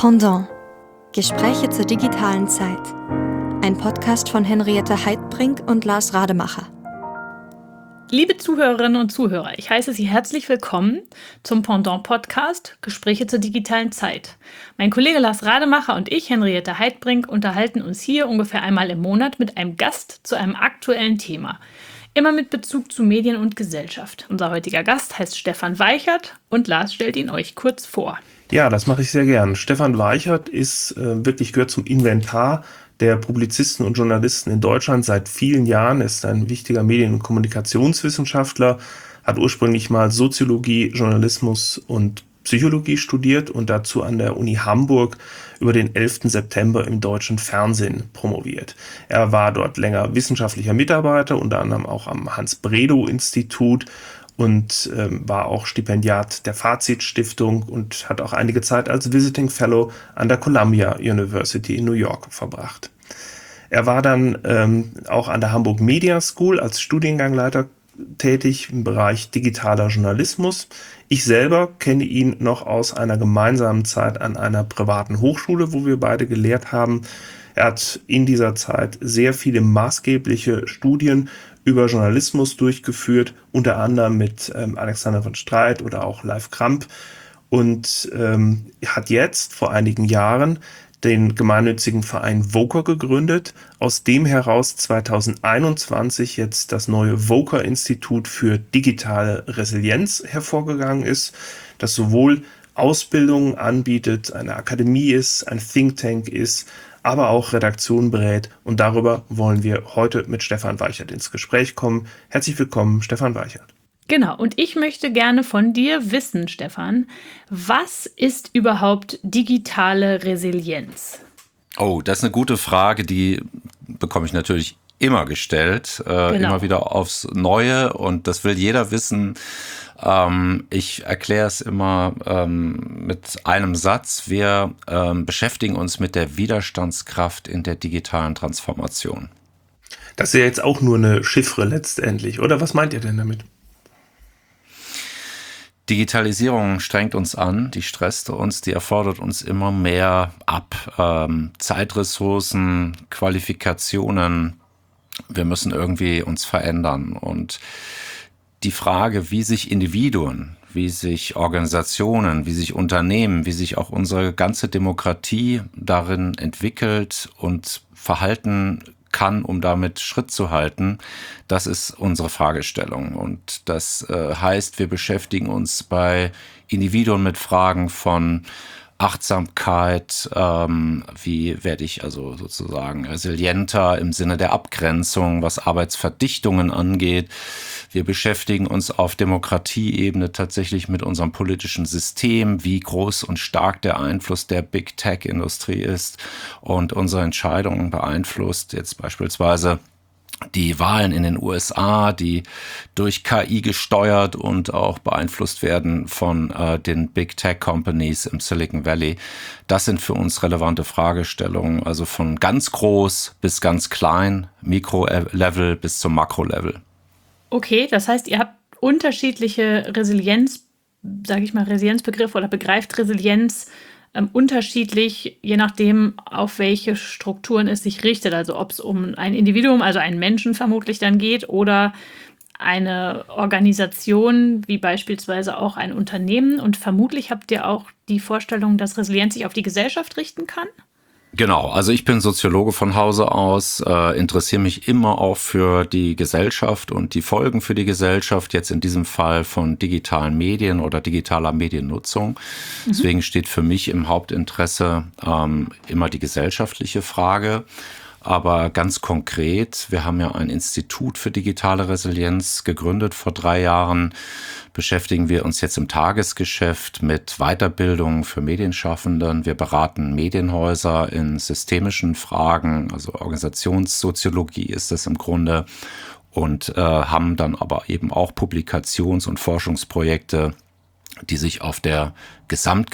Pendant. Gespräche zur digitalen Zeit. Ein Podcast von Henriette Heidbrink und Lars Rademacher. Liebe Zuhörerinnen und Zuhörer, ich heiße Sie herzlich willkommen zum Pendant-Podcast Gespräche zur digitalen Zeit. Mein Kollege Lars Rademacher und ich, Henriette Heidbrink, unterhalten uns hier ungefähr einmal im Monat mit einem Gast zu einem aktuellen Thema. Immer mit Bezug zu Medien und Gesellschaft. Unser heutiger Gast heißt Stefan Weichert und Lars stellt ihn euch kurz vor. Ja, das mache ich sehr gern. Stefan Weichert gehört zum Inventar der Publizisten und Journalisten in Deutschland seit vielen Jahren, ist ein wichtiger Medien- und Kommunikationswissenschaftler, hat ursprünglich mal Soziologie, Journalismus und Psychologie studiert und dazu an der Uni Hamburg über den 11. September im deutschen Fernsehen promoviert. Er war dort länger wissenschaftlicher Mitarbeiter, unter anderem auch am Hans-Bredow-Institut und war auch Stipendiat der Fazit-Stiftung und hat auch einige Zeit als Visiting Fellow an der Columbia University in New York verbracht. Er war dann auch an der Hamburg Media School als Studiengangleiter tätig im Bereich digitaler Journalismus. Ich selber kenne ihn noch aus einer gemeinsamen Zeit an einer privaten Hochschule, wo wir beide gelehrt haben. Er hat in dieser Zeit sehr viele maßgebliche Studien über Journalismus durchgeführt, unter anderem mit Alexander von Streit oder auch Leif Kramp und hat jetzt vor einigen Jahren den gemeinnützigen Verein VOCR gegründet, aus dem heraus 2021 jetzt das neue VOCR-Institut für digitale Resilienz hervorgegangen ist, das sowohl Ausbildungen anbietet, eine Akademie ist, ein Think Tank ist, aber auch Redaktionen berät. Und darüber wollen wir heute mit Stefan Weichert ins Gespräch kommen. Herzlich willkommen, Stefan Weichert. Genau, und ich möchte gerne von dir wissen, Stefan, was ist überhaupt digitale Resilienz? Oh, das ist eine gute Frage, die bekomme ich natürlich immer gestellt, immer wieder aufs Neue und das will jeder wissen. Ich erkläre es immer mit einem Satz. Wir beschäftigen uns mit der Widerstandskraft in der digitalen Transformation. Das ist ja jetzt auch nur eine Chiffre letztendlich, oder? Was meint ihr denn damit? Digitalisierung strengt uns an, die stresst uns, die erfordert uns immer mehr ab. Zeitressourcen, Qualifikationen, wir müssen irgendwie uns verändern. Und die Frage, wie sich Individuen, wie sich Organisationen, wie sich Unternehmen, wie sich auch unsere ganze Demokratie darin entwickelt und verhalten kann, um damit Schritt zu halten, das ist unsere Fragestellung. Und das heißt, wir beschäftigen uns bei Individuen mit Fragen von Achtsamkeit, wie werde ich also sozusagen resilienter im Sinne der Abgrenzung, was Arbeitsverdichtungen angeht. Wir beschäftigen uns auf Demokratieebene tatsächlich mit unserem politischen System, wie groß und stark der Einfluss der Big Tech-Industrie ist und unsere Entscheidungen beeinflusst, jetzt beispielsweise die Wahlen in den USA, die durch KI gesteuert und auch beeinflusst werden von den Big Tech Companies im Silicon Valley. Das sind für uns relevante Fragestellungen, also von ganz groß bis ganz klein, Mikro-Level bis zum Makro-Level. Okay, das heißt, ihr habt unterschiedliche Resilienzbegriffe oder begreift Resilienz unterschiedlich, je nachdem, auf welche Strukturen es sich richtet. Also ob es um ein Individuum, also einen Menschen vermutlich dann geht oder eine Organisation, wie beispielsweise auch ein Unternehmen. Und vermutlich habt ihr auch die Vorstellung, dass Resilienz sich auf die Gesellschaft richten kann? Genau, also ich bin Soziologe von Hause aus, interessiere mich immer auch für die Gesellschaft und die Folgen für die Gesellschaft, jetzt in diesem Fall von digitalen Medien oder digitaler Mediennutzung. Deswegen steht für mich im Hauptinteresse immer die gesellschaftliche Frage. Aber ganz konkret, wir haben ja ein Institut für digitale Resilienz gegründet vor 3 Jahren, beschäftigen wir uns jetzt im Tagesgeschäft mit Weiterbildung für Medienschaffenden. Wir beraten Medienhäuser in systemischen Fragen, also Organisationssoziologie ist das im Grunde, und haben dann aber eben auch Publikations- und Forschungsprojekte, die sich auf der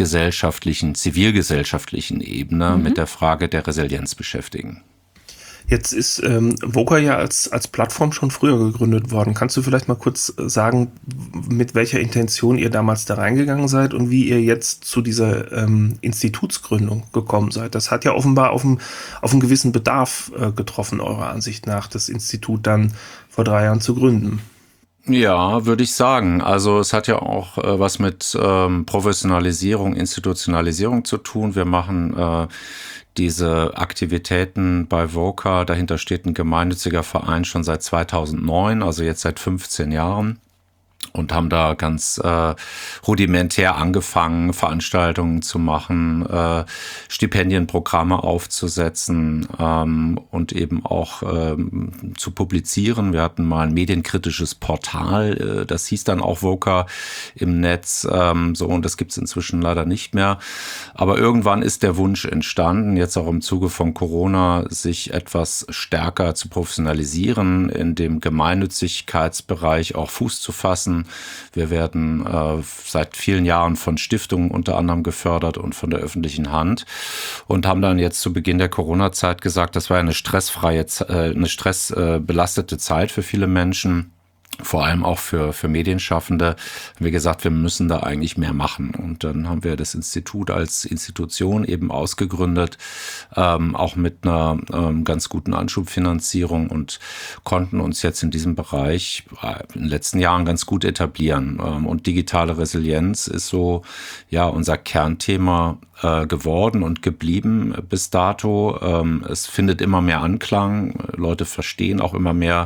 gesamtgesellschaftlichen, zivilgesellschaftlichen Ebene mit der Frage der Resilienz beschäftigen. Jetzt ist VOCA ja als Plattform schon früher gegründet worden. Kannst du vielleicht mal kurz sagen, mit welcher Intention ihr damals da reingegangen seid und wie ihr jetzt zu dieser Institutsgründung gekommen seid? Das hat ja offenbar auf einen gewissen Bedarf getroffen, eurer Ansicht nach, das Institut dann vor 3 Jahren zu gründen. Ja, würde ich sagen. Also es hat ja auch was mit Professionalisierung, Institutionalisierung zu tun. Wir machen diese Aktivitäten bei VOCA, dahinter steht ein gemeinnütziger Verein schon seit 2009, also jetzt seit 15 Jahren. Und haben da ganz rudimentär angefangen, Veranstaltungen zu machen, Stipendienprogramme aufzusetzen und eben auch zu publizieren. Wir hatten mal ein medienkritisches Portal, das hieß dann auch VOCA im Netz, und das gibt's inzwischen leider nicht mehr. Aber irgendwann ist der Wunsch entstanden, jetzt auch im Zuge von Corona, sich etwas stärker zu professionalisieren, in dem Gemeinnützigkeitsbereich auch Fuß zu fassen. Wir werden seit vielen Jahren von Stiftungen unter anderem gefördert und von der öffentlichen Hand und haben dann jetzt zu Beginn der Corona-Zeit gesagt, das war eine stressbelastete Zeit für viele Menschen. Vor allem auch für Medienschaffende, haben wir gesagt, wir müssen da eigentlich mehr machen. Und dann haben wir das Institut als Institution eben ausgegründet, auch mit einer ganz guten Anschubfinanzierung und konnten uns jetzt in diesem Bereich in den letzten Jahren ganz gut etablieren. Und digitale Resilienz ist so unser Kernthema geworden und geblieben bis dato. Es findet immer mehr Anklang. Leute verstehen auch immer mehr,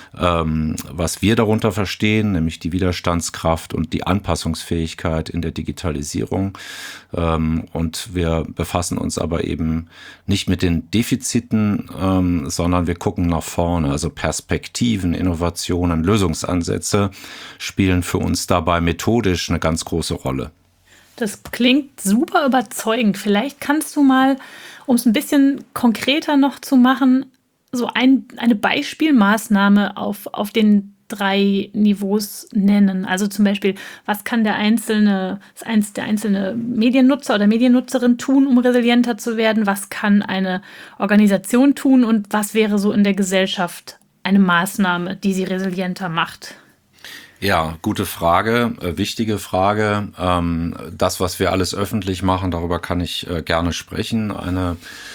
was wir darunter verstehen, nämlich die Widerstandskraft und die Anpassungsfähigkeit in der Digitalisierung. Und wir befassen uns aber eben nicht mit den Defiziten, sondern wir gucken nach vorne. Also Perspektiven, Innovationen, Lösungsansätze spielen für uns dabei methodisch eine ganz große Rolle. Das klingt super überzeugend. Vielleicht kannst du mal, um es ein bisschen konkreter noch zu machen, so eine Beispielmaßnahme auf den 3 Niveaus nennen. Also zum Beispiel, was kann der einzelne Mediennutzer oder Mediennutzerin tun, um resilienter zu werden? Was kann eine Organisation tun? Und was wäre so in der Gesellschaft eine Maßnahme, die sie resilienter macht? Ja, gute Frage, wichtige Frage. Das, was wir alles öffentlich machen, darüber kann ich gerne sprechen. Ein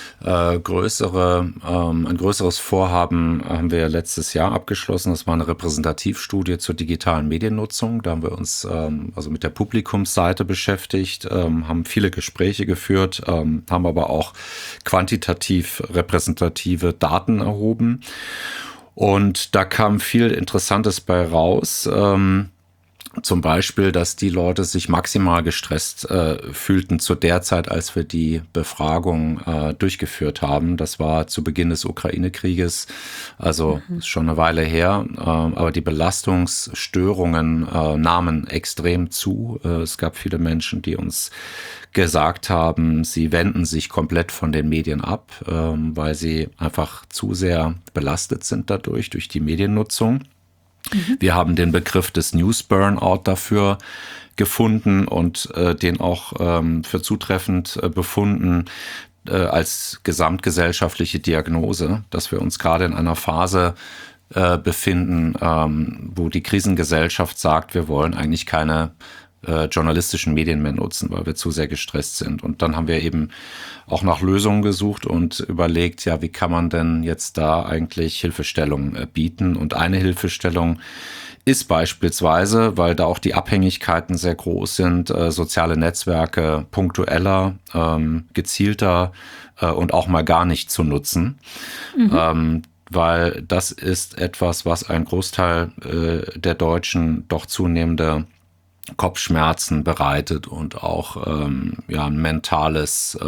größeres Vorhaben haben wir letztes Jahr abgeschlossen. Das war eine Repräsentativstudie zur digitalen Mediennutzung. Da haben wir uns mit der Publikumsseite beschäftigt, haben viele Gespräche geführt, haben aber auch quantitativ repräsentative Daten erhoben. Und da kam viel Interessantes bei raus. Zum Beispiel, dass die Leute sich maximal gestresst fühlten zu der Zeit, als wir die Befragung durchgeführt haben. Das war zu Beginn des Ukraine-Krieges, also ist schon eine Weile her. Aber die Belastungsstörungen nahmen extrem zu. Es gab viele Menschen, die uns gesagt haben, sie wenden sich komplett von den Medien ab, weil sie einfach zu sehr belastet sind durch die Mediennutzung. Wir haben den Begriff des News Burnout dafür gefunden und den auch für zutreffend befunden als gesamtgesellschaftliche Diagnose, dass wir uns gerade in einer Phase befinden, wo die Krisengesellschaft sagt, wir wollen eigentlich keine journalistischen Medien mehr nutzen, weil wir zu sehr gestresst sind. Und dann haben wir eben auch nach Lösungen gesucht und überlegt, wie kann man denn jetzt da eigentlich Hilfestellung bieten? Und eine Hilfestellung ist beispielsweise, weil da auch die Abhängigkeiten sehr groß sind, soziale Netzwerke punktueller, gezielter und auch mal gar nicht zu nutzen. Weil das ist etwas, was ein Großteil der Deutschen doch zunehmende Kopfschmerzen bereitet und auch ein mentales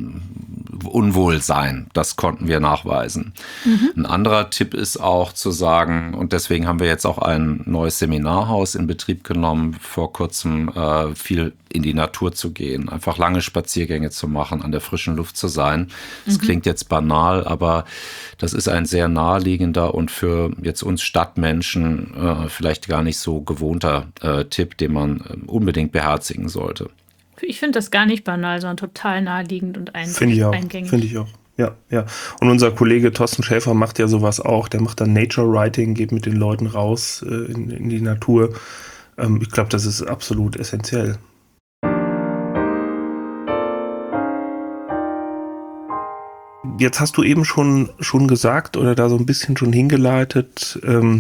Unwohlsein. Das konnten wir nachweisen. Ein anderer Tipp ist auch zu sagen, und deswegen haben wir jetzt auch ein neues Seminarhaus in Betrieb genommen, vor kurzem viel in die Natur zu gehen, einfach lange Spaziergänge zu machen, an der frischen Luft zu sein. Das klingt jetzt banal, aber das ist ein sehr naheliegender und für jetzt uns Stadtmenschen vielleicht gar nicht so gewohnter Tipp, den man unbedingt beherzigen sollte. Ich finde das gar nicht banal, sondern total naheliegend und eingängig. Finde ich auch, Ja, ja. Und unser Kollege Thorsten Schäfer macht ja sowas auch. Der macht dann Nature Writing, geht mit den Leuten raus in die Natur. Ich glaube, das ist absolut essentiell. Jetzt hast du eben schon gesagt oder da so ein bisschen schon hingeleitet,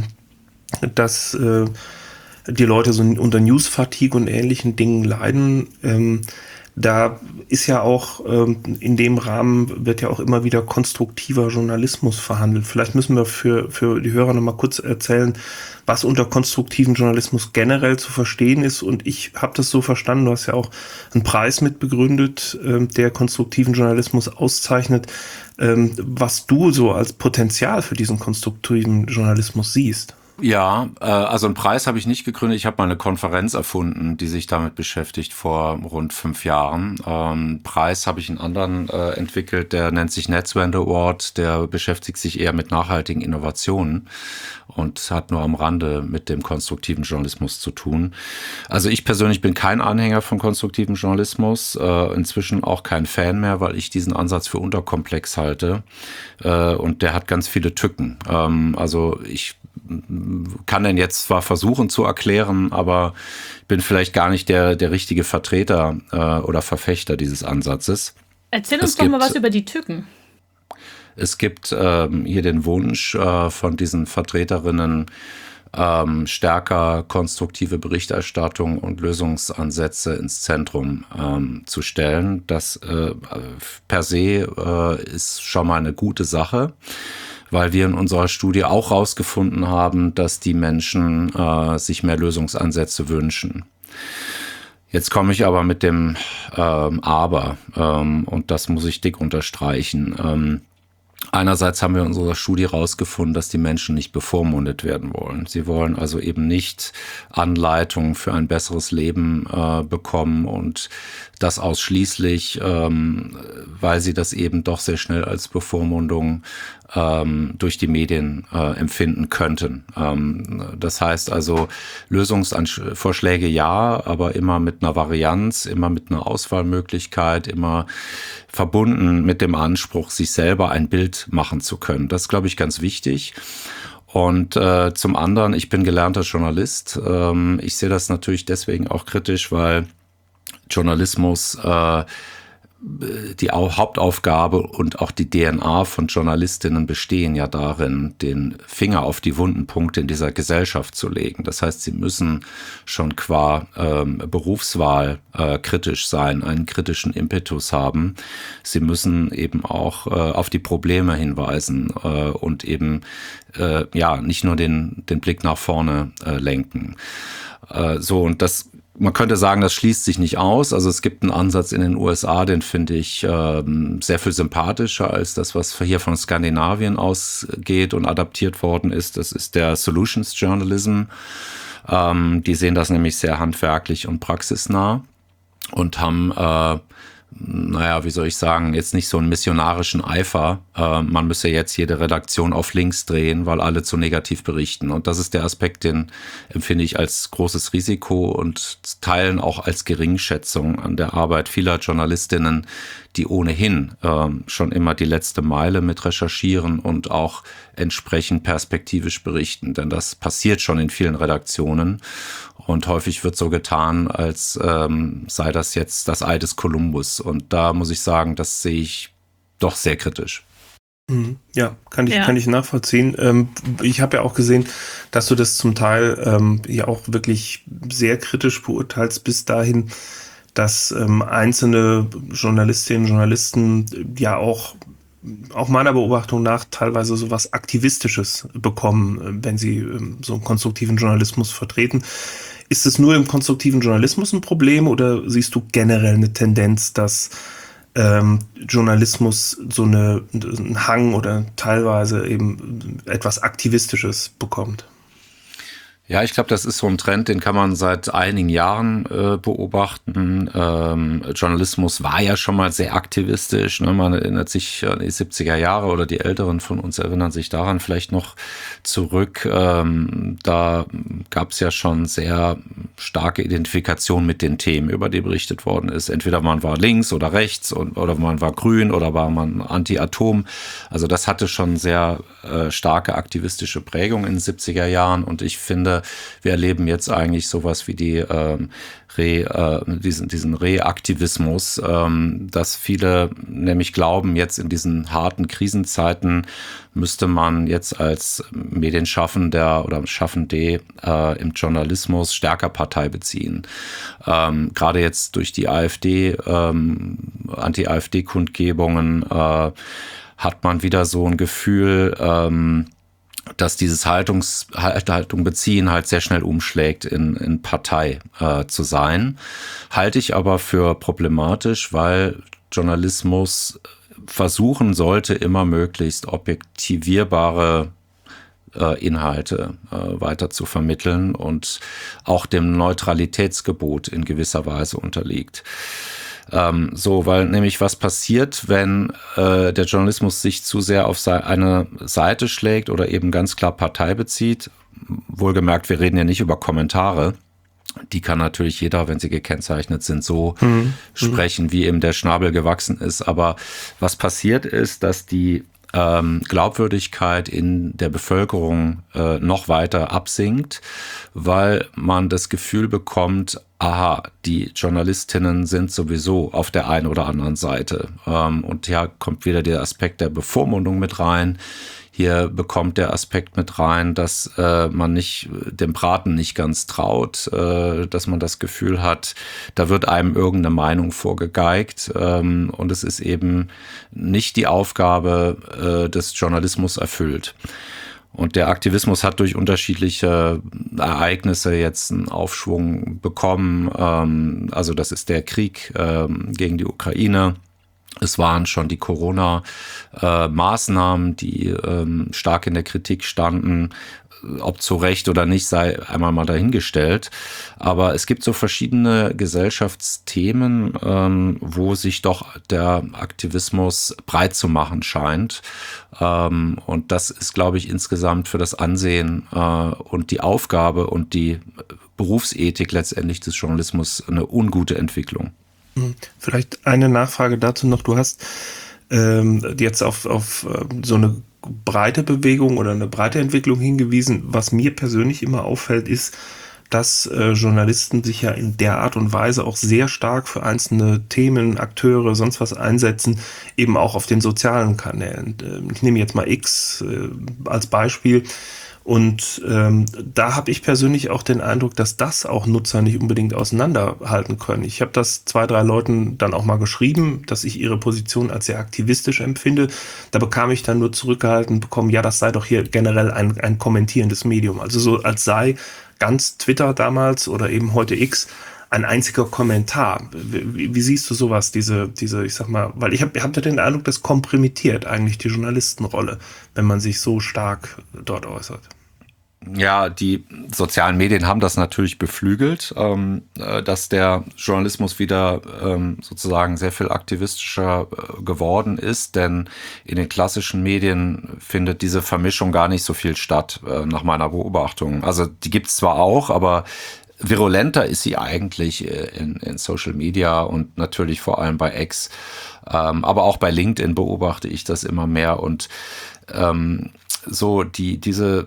dass die Leute so unter News-Fatigue und ähnlichen Dingen leiden. Da ist ja auch in dem Rahmen wird ja auch immer wieder konstruktiver Journalismus verhandelt. Vielleicht müssen wir für die Hörer noch mal kurz erzählen, was unter konstruktiven Journalismus generell zu verstehen ist. Und ich habe das so verstanden, du hast ja auch einen Preis mitbegründet, der konstruktiven Journalismus auszeichnet, was du so als Potenzial für diesen konstruktiven Journalismus siehst. Ja, also einen Preis habe ich nicht gegründet. Ich habe mal eine Konferenz erfunden, die sich damit beschäftigt vor rund 5 Jahren. Preis habe ich einen anderen entwickelt, der nennt sich Netzwende Award. Der beschäftigt sich eher mit nachhaltigen Innovationen und hat nur am Rande mit dem konstruktiven Journalismus zu tun. Also ich persönlich bin kein Anhänger von konstruktivem Journalismus, inzwischen auch kein Fan mehr, weil ich diesen Ansatz für unterkomplex halte und der hat ganz viele Tücken. Also ich kann den jetzt zwar versuchen zu erklären, aber bin vielleicht gar nicht der richtige Vertreter oder Verfechter dieses Ansatzes. Erzähl uns doch mal was über die Tücken. Es gibt hier den Wunsch von diesen Vertreterinnen, stärker konstruktive Berichterstattung und Lösungsansätze ins Zentrum zu stellen. Das per se ist schon mal eine gute Sache, weil wir in unserer Studie auch herausgefunden haben, dass die Menschen sich mehr Lösungsansätze wünschen. Jetzt komme ich aber mit dem Aber und das muss ich dick unterstreichen. Einerseits haben wir in unserer Studie herausgefunden, dass die Menschen nicht bevormundet werden wollen. Sie wollen also eben nicht Anleitungen für ein besseres Leben bekommen und das ausschließlich, weil sie das eben doch sehr schnell als Bevormundung durch die Medien empfinden könnten. Das heißt also Lösungsvorschläge ja, aber immer mit einer Varianz, immer mit einer Auswahlmöglichkeit, immer verbunden mit dem Anspruch, sich selber ein Bild machen zu können. Das ist, glaube ich, ganz wichtig. Und zum anderen, ich bin gelernter Journalist. Ich sehe das natürlich deswegen auch kritisch, weil Journalismus die Hauptaufgabe und auch die DNA von Journalistinnen bestehen ja darin, den Finger auf die wunden Punkte in dieser Gesellschaft zu legen. Das heißt, sie müssen schon qua Berufswahl kritisch sein, einen kritischen Impetus haben. Sie müssen eben auch auf die Probleme hinweisen und eben nicht nur den Blick nach vorne lenken. Und das man könnte sagen, das schließt sich nicht aus. Also es gibt einen Ansatz in den USA, den finde ich sehr viel sympathischer als das, was hier von Skandinavien ausgeht und adaptiert worden ist. Das ist der Solutions Journalism. Die sehen das nämlich sehr handwerklich und praxisnah und haben wie soll ich sagen, jetzt nicht so einen missionarischen Eifer. Man müsse jetzt jede Redaktion auf links drehen, weil alle zu negativ berichten. Und das ist der Aspekt, den empfinde ich als großes Risiko und teilen auch als Geringschätzung an der Arbeit vieler Journalistinnen, die ohnehin schon immer die letzte Meile mit recherchieren und auch entsprechend perspektivisch berichten. Denn das passiert schon in vielen Redaktionen. Und häufig wird so getan, als sei das jetzt das Ei des Kolumbus. Und da muss ich sagen, das sehe ich doch sehr kritisch. Ja, kann ich nachvollziehen. Ich habe ja auch gesehen, dass du das zum Teil ja auch wirklich sehr kritisch beurteilst, bis dahin, dass einzelne Journalistinnen und Journalisten ja auch meiner Beobachtung nach teilweise sowas Aktivistisches bekommen, wenn sie so einen konstruktiven Journalismus vertreten. Ist es nur im konstruktiven Journalismus ein Problem oder siehst du generell eine Tendenz, dass Journalismus so einen Hang oder teilweise eben etwas Aktivistisches bekommt? Ja, ich glaube, das ist so ein Trend, den kann man seit einigen Jahren beobachten. Journalismus war ja schon mal sehr aktivistisch. Ne? Man erinnert sich an die 70er Jahre oder die Älteren von uns erinnern sich daran vielleicht noch zurück. Da gab es ja schon sehr starke Identifikation mit den Themen, über die berichtet worden ist. Entweder man war links oder rechts oder man war grün oder war man anti-Atom. Also das hatte schon sehr starke aktivistische Prägung in den 70er Jahren und ich finde, wir erleben jetzt eigentlich sowas wie diesen Reaktivismus, dass viele nämlich glauben, jetzt in diesen harten Krisenzeiten müsste man jetzt als Medienschaffender oder Schaffende im Journalismus stärker Partei beziehen. Gerade jetzt durch die AfD, Anti-AfD-Kundgebungen hat man wieder so ein Gefühl, dass dieses Haltung beziehen halt sehr schnell umschlägt in Partei zu sein. Halte ich aber für problematisch, weil Journalismus versuchen sollte, immer möglichst objektivierbare Inhalte weiter zu vermitteln und auch dem Neutralitätsgebot in gewisser Weise unterliegt. Weil nämlich was passiert, wenn der Journalismus sich zu sehr auf eine Seite schlägt oder eben ganz klar Partei bezieht. Wohlgemerkt, wir reden ja nicht über Kommentare. Die kann natürlich jeder, wenn sie gekennzeichnet sind, so sprechen, wie ihm der Schnabel gewachsen ist. Aber was passiert ist, dass die Glaubwürdigkeit in der Bevölkerung noch weiter absinkt, weil man das Gefühl bekommt, aha, die Journalistinnen sind sowieso auf der einen oder anderen Seite. Und hier kommt wieder der Aspekt der Bevormundung mit rein. Hier bekommt der Aspekt mit rein, dass man dem Braten nicht ganz traut, dass man das Gefühl hat, da wird einem irgendeine Meinung vorgegeigt. Und es ist eben nicht die Aufgabe des Journalismus erfüllt. Und der Aktivismus hat durch unterschiedliche Ereignisse jetzt einen Aufschwung bekommen. Also das ist der Krieg gegen die Ukraine. Es waren schon die Corona-Maßnahmen, die stark in der Kritik standen. Ob zu Recht oder nicht, sei einmal mal dahingestellt. Aber es gibt so verschiedene Gesellschaftsthemen, wo sich doch der Aktivismus breit zu machen scheint. Und das ist, glaube ich, insgesamt für das Ansehen und die Aufgabe und die Berufsethik letztendlich des Journalismus eine ungute Entwicklung. Vielleicht eine Nachfrage dazu noch. Du hast jetzt auf so eine breite Bewegung oder eine breite Entwicklung hingewiesen. Was mir persönlich immer auffällt, ist, dass Journalisten sich ja in der Art und Weise auch sehr stark für einzelne Themen, Akteure, sonst was einsetzen, eben auch auf den sozialen Kanälen. Ich nehme jetzt mal X als Beispiel. Und da habe ich persönlich auch den Eindruck, dass das auch Nutzer nicht unbedingt auseinanderhalten können. Ich habe das 2, 3 Leuten dann auch mal geschrieben, dass ich ihre Position als sehr aktivistisch empfinde. Da bekam ich dann nur zurückgehalten bekommen, ja, das sei doch hier generell ein kommentierendes Medium. Also so als sei ganz Twitter damals oder eben heute X ein einziger Kommentar. Wie siehst du sowas, diese, ich sag mal, weil ich hab den Eindruck, das komprimiert eigentlich die Journalistenrolle, wenn man sich so stark dort äußert. Ja, die sozialen Medien haben das natürlich beflügelt, dass der Journalismus wieder sozusagen sehr viel aktivistischer geworden ist, denn in den klassischen Medien findet diese Vermischung gar nicht so viel statt, nach meiner Beobachtung. Also die gibt's zwar auch, aber virulenter ist sie eigentlich in Social Media und natürlich vor allem bei X, aber auch bei LinkedIn beobachte ich das immer mehr und so diese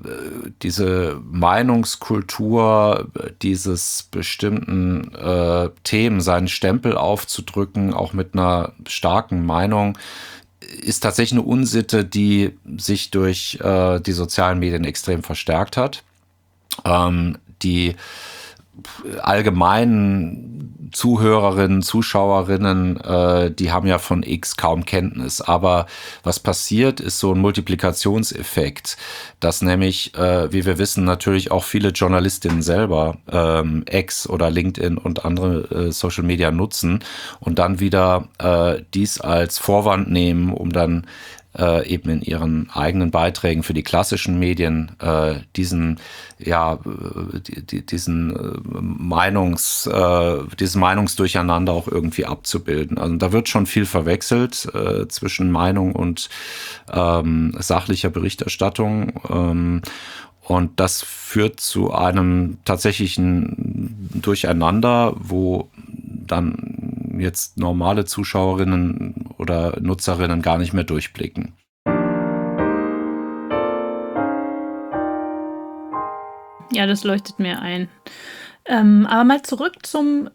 Meinungskultur, dieses bestimmten Themen seinen Stempel aufzudrücken, auch mit einer starken Meinung, ist tatsächlich eine Unsitte, die sich durch die sozialen Medien extrem verstärkt hat. Die allgemeinen Zuhörerinnen, Zuschauerinnen, die haben ja von X kaum Kenntnis. Aber was passiert, ist so ein Multiplikationseffekt, dass nämlich, wie wir wissen, natürlich auch viele Journalistinnen selber X oder LinkedIn und andere Social Media nutzen und dann wieder dies als Vorwand nehmen, um dann eben in ihren eigenen Beiträgen für die klassischen Medien diesen Meinungsdurcheinander auch irgendwie abzubilden. Also da wird schon viel verwechselt zwischen Meinung und sachlicher Berichterstattung. Und das führt zu einem tatsächlichen Durcheinander, wo dann jetzt normale Zuschauerinnen oder Nutzerinnen gar nicht mehr durchblicken. Ja, das leuchtet mir ein. Aber mal zurück zur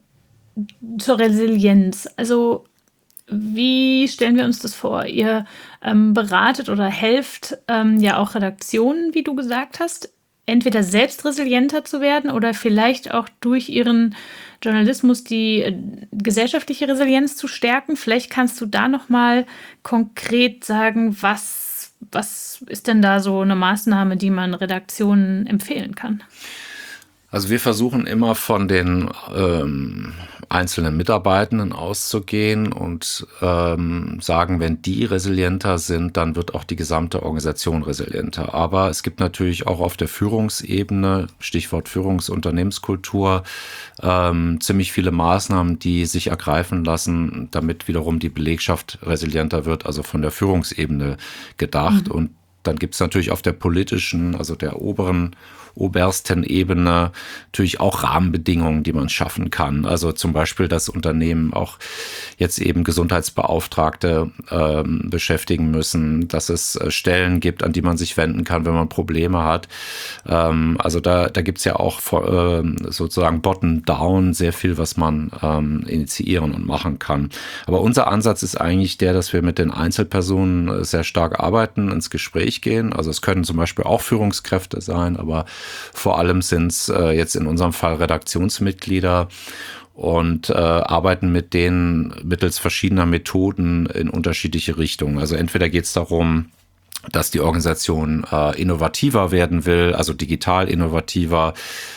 Resilienz. Also wie stellen wir uns das vor? Ihr beratet oder helft ja auch Redaktionen, wie du gesagt hast, entweder selbst resilienter zu werden oder vielleicht auch durch ihren Journalismus die gesellschaftliche Resilienz zu stärken. Vielleicht kannst du da nochmal konkret sagen, was ist denn da so eine Maßnahme, die man Redaktionen empfehlen kann? Also wir versuchen immer von den einzelnen Mitarbeitenden auszugehen und sagen, wenn die resilienter sind, dann wird auch die gesamte Organisation resilienter. Aber es gibt natürlich auch auf der Führungsebene, Stichwort Führungsunternehmenskultur, ziemlich viele Maßnahmen, die sich ergreifen lassen, damit wiederum die Belegschaft resilienter wird, also von der Führungsebene gedacht. Und dann gibt es natürlich auf der politischen, also der obersten Ebene natürlich auch Rahmenbedingungen, die man schaffen kann. Also zum Beispiel, dass Unternehmen auch jetzt eben Gesundheitsbeauftragte beschäftigen müssen, dass es Stellen gibt, an die man sich wenden kann, wenn man Probleme hat. Also da gibt es ja auch sozusagen bottom-down sehr viel, was man initiieren und machen kann. Aber unser Ansatz ist eigentlich der, dass wir mit den Einzelpersonen sehr stark arbeiten, ins Gespräch gehen. Also es können zum Beispiel auch Führungskräfte sein, aber vor allem sind es jetzt in unserem Fall Redaktionsmitglieder und arbeiten mit denen mittels verschiedener Methoden in unterschiedliche Richtungen. Also entweder geht es darum, dass die Organisation innovativer werden will, also digital innovativer,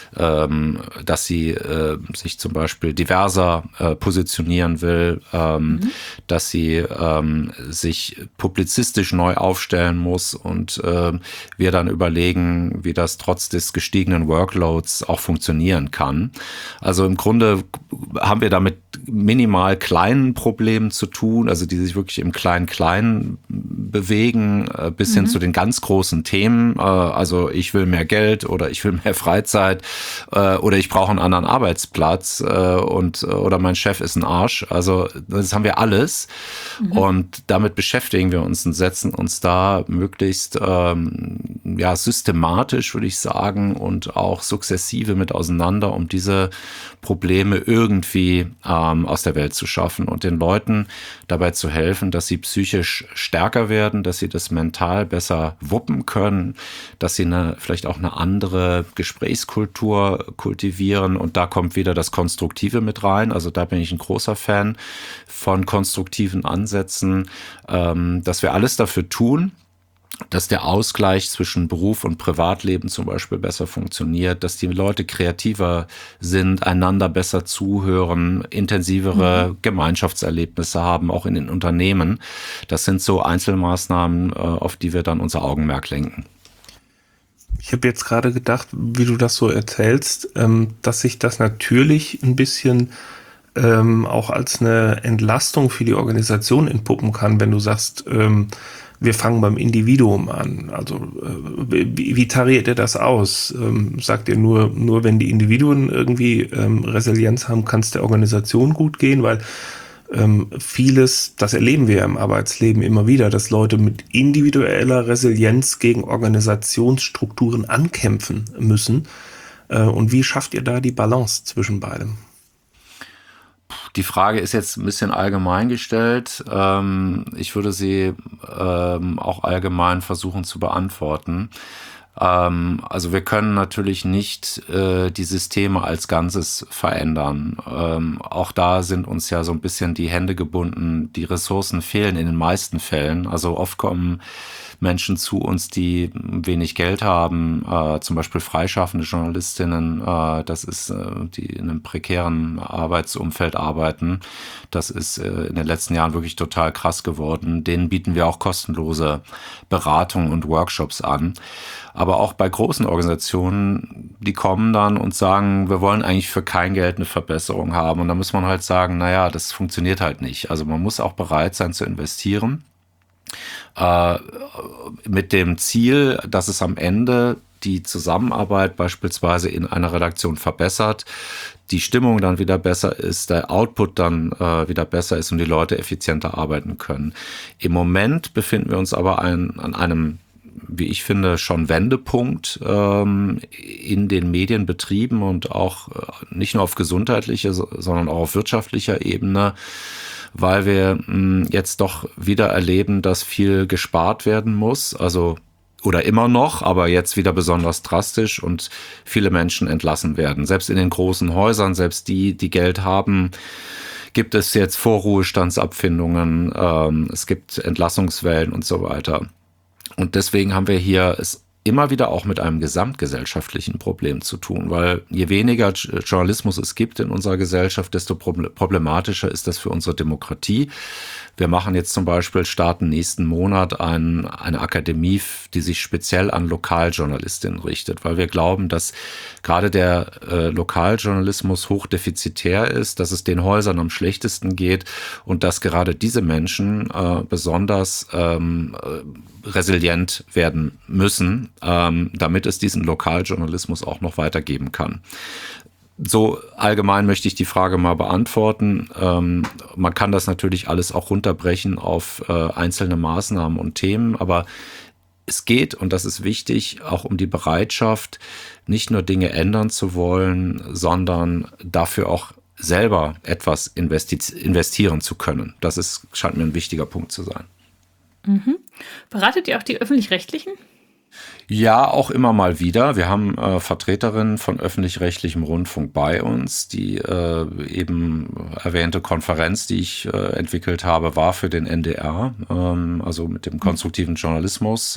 dass sie sich zum Beispiel diverser positionieren will, dass sie sich publizistisch neu aufstellen muss und wir dann überlegen, wie das trotz des gestiegenen Workloads auch funktionieren kann. Also im Grunde haben wir damit minimal kleinen Problemen zu tun, also die sich wirklich im Klein-Klein bewegen, bis hin zu den ganz großen Themen. Also ich will mehr Geld oder ich will mehr Freizeit oder ich brauche einen anderen Arbeitsplatz oder mein Chef ist ein Arsch. Also das haben wir alles und damit beschäftigen wir uns und setzen uns da möglichst systematisch, würde ich sagen, und auch sukzessive mit auseinander, um diese Probleme irgendwie aus der Welt zu schaffen und den Leuten dabei zu helfen, dass sie psychisch stärker werden, dass sie das mental besser wuppen können, dass sie vielleicht auch eine andere Gesprächskultur kultivieren. Und da kommt wieder das Konstruktive mit rein. Also da bin ich ein großer Fan von konstruktiven Ansätzen, dass wir alles dafür tun, dass der Ausgleich zwischen Beruf und Privatleben zum Beispiel besser funktioniert, dass die Leute kreativer sind, einander besser zuhören, intensivere Gemeinschaftserlebnisse haben, auch in den Unternehmen. Das sind so Einzelmaßnahmen, auf die wir dann unser Augenmerk lenken. Ich habe jetzt gerade gedacht, wie du das so erzählst, dass sich das natürlich ein bisschen auch als eine Entlastung für die Organisation entpuppen kann, wenn du sagst, wir fangen beim Individuum an. Also wie tariert ihr das aus? Sagt ihr nur wenn die Individuen irgendwie Resilienz haben, kann es der Organisation gut gehen? Weil vieles, das erleben wir im Arbeitsleben immer wieder, dass Leute mit individueller Resilienz gegen Organisationsstrukturen ankämpfen müssen. Und wie schafft ihr da die Balance zwischen beidem? Die Frage ist jetzt ein bisschen allgemein gestellt. Ich würde sie auch allgemein versuchen zu beantworten. Also wir können natürlich nicht die Systeme als Ganzes verändern. Auch da sind uns ja so ein bisschen die Hände gebunden. Die Ressourcen fehlen in den meisten Fällen. Also oft kommen Menschen zu uns, die wenig Geld haben, zum Beispiel freischaffende Journalistinnen, das ist, die in einem prekären Arbeitsumfeld arbeiten. Das ist in den letzten Jahren wirklich total krass geworden. Denen bieten wir auch kostenlose Beratung und Workshops an. Aber auch bei großen Organisationen, die kommen dann und sagen, wir wollen eigentlich für kein Geld eine Verbesserung haben. Und da muss man halt sagen, naja, das funktioniert halt nicht. Also man muss auch bereit sein zu investieren. Mit dem Ziel, dass es am Ende die Zusammenarbeit beispielsweise in einer Redaktion verbessert, die Stimmung dann wieder besser ist, der Output dann wieder besser ist und die Leute effizienter arbeiten können. Im Moment befinden wir uns aber an einem, wie ich finde, schon Wendepunkt in den Medienbetrieben und auch nicht nur auf gesundheitlicher, sondern auch auf wirtschaftlicher Ebene, weil wir jetzt doch wieder erleben, dass viel gespart werden muss, also oder immer noch, aber jetzt wieder besonders drastisch und viele Menschen entlassen werden. Selbst in den großen Häusern, selbst die Geld haben, gibt es jetzt Vorruhestandsabfindungen, es gibt Entlassungswellen und so weiter. Und deswegen haben wir hier es immer wieder auch mit einem gesamtgesellschaftlichen Problem zu tun, weil je weniger Journalismus es gibt in unserer Gesellschaft, desto problematischer ist das für unsere Demokratie. Wir machen jetzt zum Beispiel, starten nächsten Monat eine Akademie, die sich speziell an Lokaljournalistinnen richtet, weil wir glauben, dass gerade der Lokaljournalismus hochdefizitär ist, dass es den Häusern am schlechtesten geht und dass gerade diese Menschen besonders resilient werden müssen, damit es diesen Lokaljournalismus auch noch weitergeben kann. So allgemein möchte ich die Frage mal beantworten. Man kann das natürlich alles auch runterbrechen auf einzelne Maßnahmen und Themen, aber es geht, und das ist wichtig, auch um die Bereitschaft, nicht nur Dinge ändern zu wollen, sondern dafür auch selber etwas investieren zu können. Das scheint mir ein wichtiger Punkt zu sein. Mhm. Beratet ihr auch die Öffentlich-Rechtlichen? Ja, auch immer mal wieder. Wir haben Vertreterinnen von öffentlich-rechtlichem Rundfunk bei uns. Die eben erwähnte Konferenz, die ich entwickelt habe, war für den NDR, also mit dem konstruktiven Journalismus.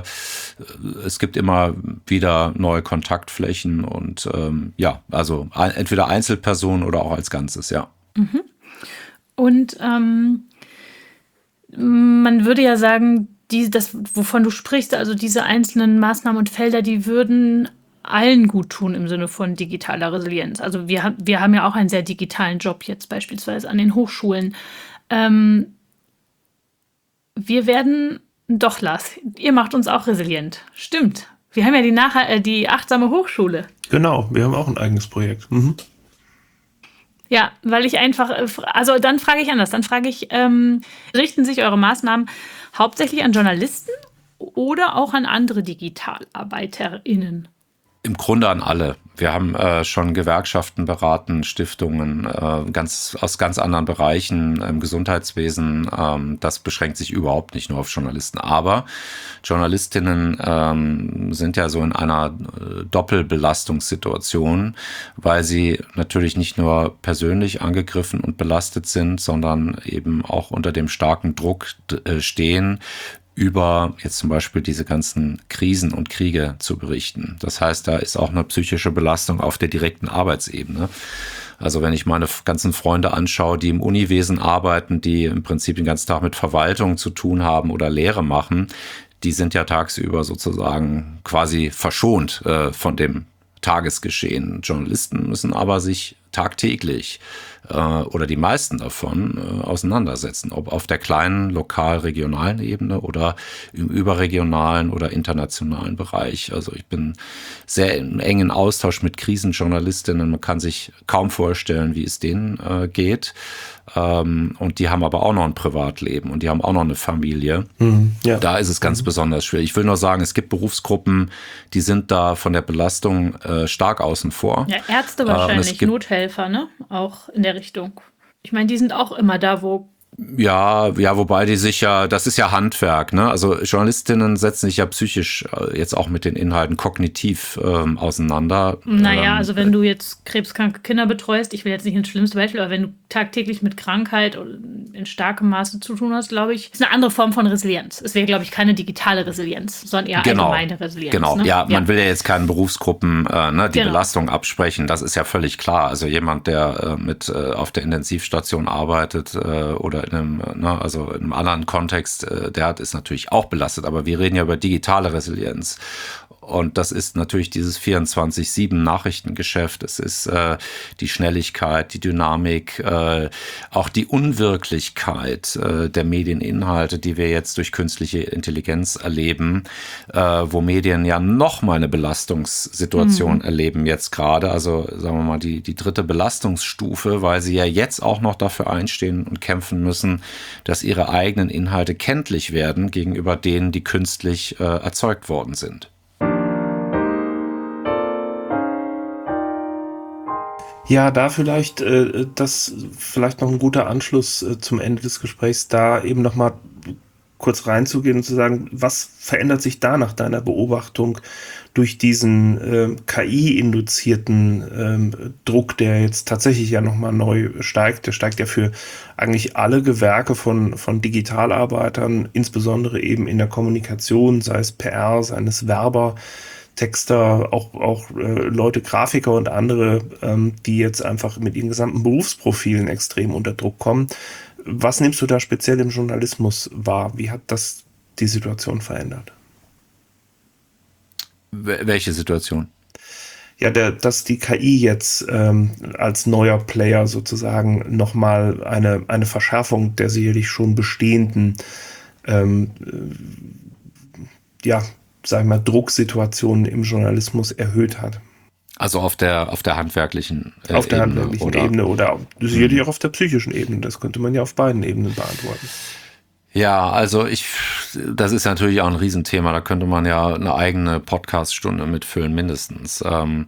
Es gibt immer wieder neue Kontaktflächen und ja, also entweder Einzelpersonen oder auch als Ganzes, ja. Mhm. Und man würde ja sagen, das, wovon du sprichst, also diese einzelnen Maßnahmen und Felder, die würden allen gut tun im Sinne von digitaler Resilienz. Also wir haben ja auch einen sehr digitalen Job jetzt beispielsweise an den Hochschulen. Wir werden, doch Lars, ihr macht uns auch resilient. Stimmt. Wir haben ja die achtsame Hochschule. Genau, wir haben auch ein eigenes Projekt. Mhm. Ja, weil ich einfach, also dann frage ich anders, richten sich eure Maßnahmen hauptsächlich an Journalisten oder auch an andere DigitalarbeiterInnen? Im Grunde an alle. Wir haben schon Gewerkschaften beraten, Stiftungen aus ganz anderen Bereichen im Gesundheitswesen. Das beschränkt sich überhaupt nicht nur auf Journalisten. Aber Journalistinnen sind ja so in einer Doppelbelastungssituation, weil sie natürlich nicht nur persönlich angegriffen und belastet sind, sondern eben auch unter dem starken Druck stehen, über jetzt zum Beispiel diese ganzen Krisen und Kriege zu berichten. Das heißt, da ist auch eine psychische Belastung auf der direkten Arbeitsebene. Also wenn ich meine ganzen Freunde anschaue, die im Uniwesen arbeiten, die im Prinzip den ganzen Tag mit Verwaltung zu tun haben oder Lehre machen, die sind ja tagsüber sozusagen quasi verschont von dem Tagesgeschehen. Journalisten müssen aber sich tagtäglich oder die meisten davon auseinandersetzen, ob auf der kleinen, lokal, regionalen Ebene oder im überregionalen oder internationalen Bereich. Also ich bin sehr im engen Austausch mit Krisenjournalistinnen. Man kann sich kaum vorstellen, wie es denen geht. Und die haben aber auch noch ein Privatleben und die haben auch noch eine Familie. Ja. Da ist es ganz besonders schwierig. Ich will nur sagen, es gibt Berufsgruppen, die sind da von der Belastung stark außen vor. Ja, Ärzte wahrscheinlich, Nothelfer, ne? Auch in der Richtung. Ich meine, die sind auch immer da, wo Ja, wobei die sich ja, das ist ja Handwerk, ne? Also Journalistinnen setzen sich ja psychisch jetzt auch mit den Inhalten kognitiv auseinander. Naja, also wenn du jetzt krebskranke Kinder betreust, ich will jetzt nicht ins schlimmste Beispiel, aber wenn du tagtäglich mit Krankheit in starkem Maße zu tun hast, glaube ich, ist eine andere Form von Resilienz. Es wäre, glaube ich, keine digitale Resilienz, sondern eher allgemeine Resilienz. Genau, ne? ja, man will ja jetzt keinen Berufsgruppen die Genau. Belastung absprechen, das ist ja völlig klar. Also jemand, der auf der Intensivstation arbeitet oder in einem anderen Kontext, der ist natürlich auch belastet, aber wir reden ja über digitale Resilienz. Und das ist natürlich dieses 24/7 Nachrichtengeschäft. Es ist die Schnelligkeit, die Dynamik, auch die Unwirklichkeit der Medieninhalte, die wir jetzt durch künstliche Intelligenz erleben, wo Medien ja noch mal eine Belastungssituation erleben jetzt gerade. Also sagen wir mal die dritte Belastungsstufe, weil sie ja jetzt auch noch dafür einstehen und kämpfen müssen, dass ihre eigenen Inhalte kenntlich werden gegenüber denen, die künstlich erzeugt worden sind. Ja, da vielleicht, das vielleicht noch ein guter Anschluss zum Ende des Gesprächs, da eben nochmal kurz reinzugehen und zu sagen, was verändert sich da nach deiner Beobachtung durch diesen KI-induzierten Druck, der jetzt tatsächlich ja nochmal neu steigt. Der steigt ja für eigentlich alle Gewerke von Digitalarbeitern, insbesondere eben in der Kommunikation, sei es PR, seien es Werber, Texter, auch Leute, Grafiker und andere, die jetzt einfach mit ihren gesamten Berufsprofilen extrem unter Druck kommen. Was nimmst du da speziell im Journalismus wahr? Wie hat das die Situation verändert? Welche Situation? Ja, dass die KI jetzt als neuer Player sozusagen nochmal eine Verschärfung der sicherlich schon bestehenden sag ich mal, Drucksituationen im Journalismus erhöht hat. Also auf der handwerklichen Ebene. Auf der handwerklichen Ebene oder sicherlich auch auf der psychischen Ebene. Das könnte man ja auf beiden Ebenen beantworten. Ja, also das ist natürlich auch ein Riesenthema. Da könnte man ja eine eigene Podcaststunde mitfüllen, mindestens.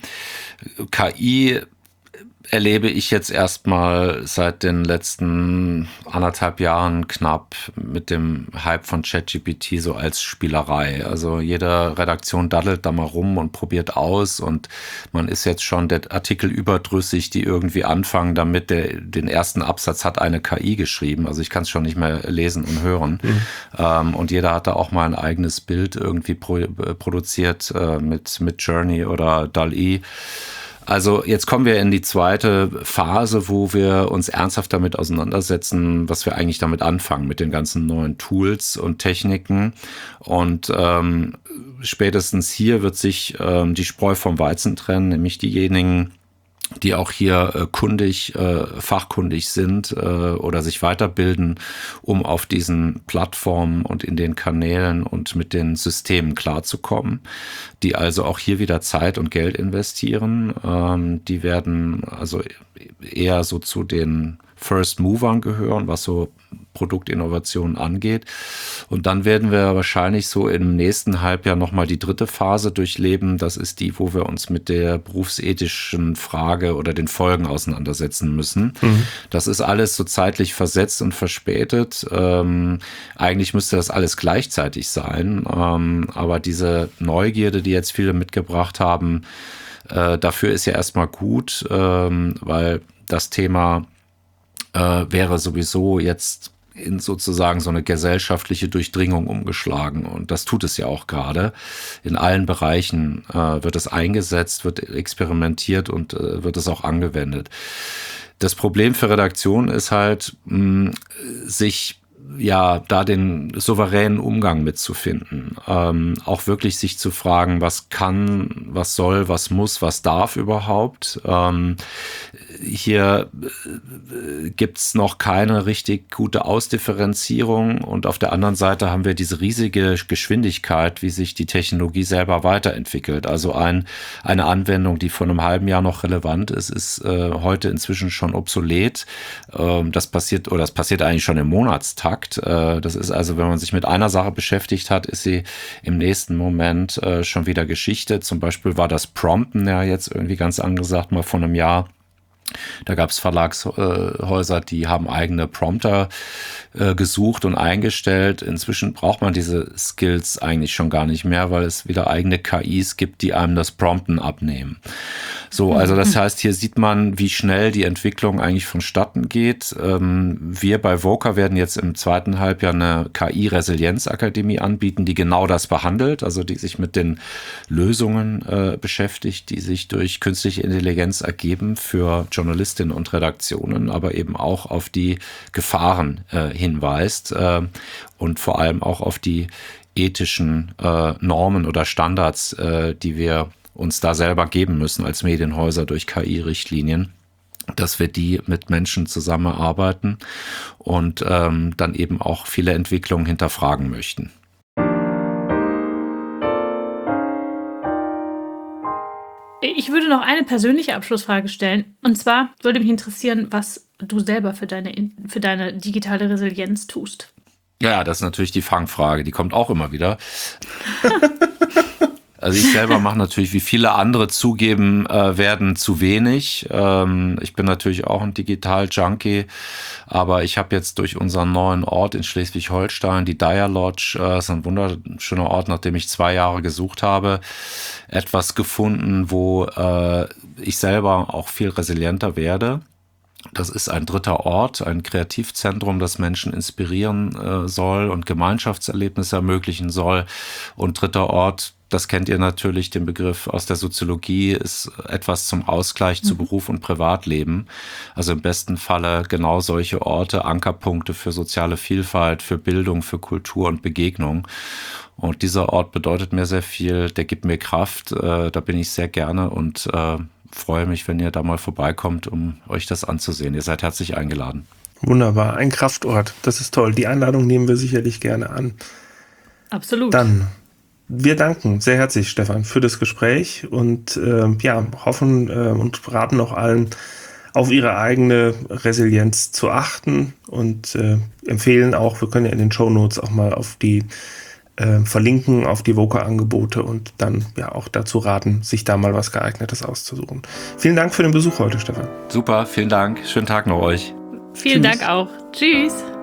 KI erlebe ich jetzt erstmal seit den letzten 1,5 Jahren knapp mit dem Hype von ChatGPT so als Spielerei. Also jede Redaktion daddelt da mal rum und probiert aus und man ist jetzt schon der Artikel überdrüssig, die irgendwie anfangen damit, den ersten Absatz hat eine KI geschrieben. Also ich kann es schon nicht mehr lesen und hören. Und jeder hat da auch mal ein eigenes Bild irgendwie produziert mit Journey oder DALL-E. Also jetzt kommen wir in die zweite Phase, wo wir uns ernsthaft damit auseinandersetzen, was wir eigentlich damit anfangen, mit den ganzen neuen Tools und Techniken. Und spätestens hier wird sich die Spreu vom Weizen trennen, nämlich diejenigen, die auch hier fachkundig sind oder sich weiterbilden, um auf diesen Plattformen und in den Kanälen und mit den Systemen klarzukommen, die also auch hier wieder Zeit und Geld investieren. Die werden also eher so zu den First Movern gehören, was so Produktinnovationen angeht. Und dann werden wir wahrscheinlich so im nächsten Halbjahr nochmal die dritte Phase durchleben. Das ist die, wo wir uns mit der berufsethischen Frage oder den Folgen auseinandersetzen müssen. Das ist alles so zeitlich versetzt und verspätet. Eigentlich müsste das alles gleichzeitig sein. Aber diese Neugierde, die jetzt viele mitgebracht haben, dafür ist ja erstmal gut, weil das Thema wäre sowieso jetzt in sozusagen so eine gesellschaftliche Durchdringung umgeschlagen. Und das tut es ja auch gerade. In allen Bereichen wird es eingesetzt, wird experimentiert und wird es auch angewendet. Das Problem für Redaktionen ist halt, sich da den souveränen Umgang mitzufinden. Auch wirklich sich zu fragen, was kann, was soll, was muss, was darf überhaupt. Hier gibt's noch keine richtig gute Ausdifferenzierung und auf der anderen Seite haben wir diese riesige Geschwindigkeit, wie sich die Technologie selber weiterentwickelt. Also eine Anwendung, die vor einem halben Jahr noch relevant ist heute inzwischen schon obsolet. Das passiert eigentlich schon im Monatstakt. Das ist also, wenn man sich mit einer Sache beschäftigt hat, ist sie im nächsten Moment schon wieder Geschichte. Zum Beispiel war das Prompten ja jetzt irgendwie ganz angesagt, mal vor einem Jahr. Da gab es Verlagshäuser, die haben eigene Prompter gesucht und eingestellt. Inzwischen braucht man diese Skills eigentlich schon gar nicht mehr, weil es wieder eigene KIs gibt, die einem das Prompten abnehmen. So, also das heißt, hier sieht man, wie schnell die Entwicklung eigentlich vonstatten geht. Wir bei VOCA werden jetzt im zweiten Halbjahr eine KI-Resilienzakademie anbieten, die genau das behandelt, also die sich mit den Lösungen beschäftigt, die sich durch künstliche Intelligenz ergeben für Journalistinnen und Redaktionen, aber eben auch auf die Gefahren hinweist und vor allem auch auf die ethischen Normen oder Standards, die wir uns da selber geben müssen als Medienhäuser durch KI-Richtlinien, dass wir die mit Menschen zusammenarbeiten und dann eben auch viele Entwicklungen hinterfragen möchten. Ich würde noch eine persönliche Abschlussfrage stellen. Und zwar würde mich interessieren, was du selber für deine digitale Resilienz tust. Ja, das ist natürlich die Fangfrage. Die kommt auch immer wieder. Also ich selber mache natürlich, wie viele andere zugeben werden, zu wenig. Ich bin natürlich auch ein Digital-Junkie, aber ich habe jetzt durch unseren neuen Ort in Schleswig-Holstein, die Dyer Lodge, ist ein wunderschöner Ort, nachdem ich 2 Jahre gesucht habe, etwas gefunden, wo ich selber auch viel resilienter werde. Das ist ein dritter Ort, ein Kreativzentrum, das Menschen inspirieren soll und Gemeinschaftserlebnisse ermöglichen soll. Und dritter Ort, das kennt ihr natürlich, den Begriff aus der Soziologie, ist etwas zum Ausgleich zu Beruf und Privatleben. Also im besten Falle genau solche Orte, Ankerpunkte für soziale Vielfalt, für Bildung, für Kultur und Begegnung. Und dieser Ort bedeutet mir sehr viel, der gibt mir Kraft, da bin ich sehr gerne und freue mich, wenn ihr da mal vorbeikommt, um euch das anzusehen. Ihr seid herzlich eingeladen. Wunderbar, ein Kraftort, das ist toll. Die Einladung nehmen wir sicherlich gerne an. Absolut. Dann, wir danken sehr herzlich, Stefan, für das Gespräch und hoffen und raten auch allen, auf ihre eigene Resilienz zu achten und empfehlen auch, wir können ja in den Shownotes auch mal auf die verlinken auf die VOCA-Angebote und dann ja auch dazu raten, sich da mal was Geeignetes auszusuchen. Vielen Dank für den Besuch heute, Stefan. Super, vielen Dank. Schönen Tag noch euch. Vielen Dank auch. Tschüss.